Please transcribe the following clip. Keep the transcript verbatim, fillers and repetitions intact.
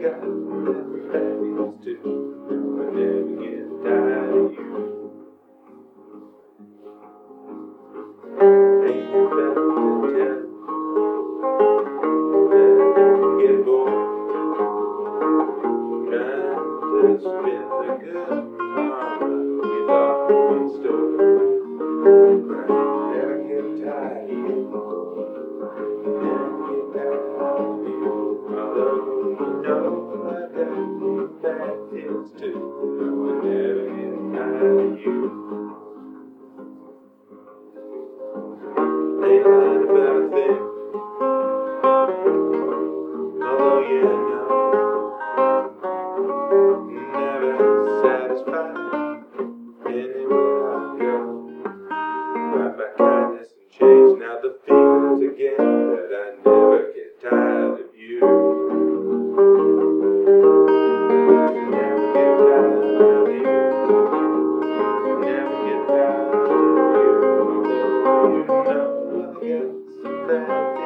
got that fabulous too. I never get tired of you. Ain't you better than ten? Never get bored. Trying to spin the good karma we thought in store. But I never get tired of you. Never get tired of you. Although you know I got bad feelings too. I will never get tired of you. Ain't lying about a thing. Although you know never satisfied. Anywhere I go, right by kindness and change. Now the feelings again that I never get tired of you. Never get tired of you. Never get tired of you. Although you know I got some bad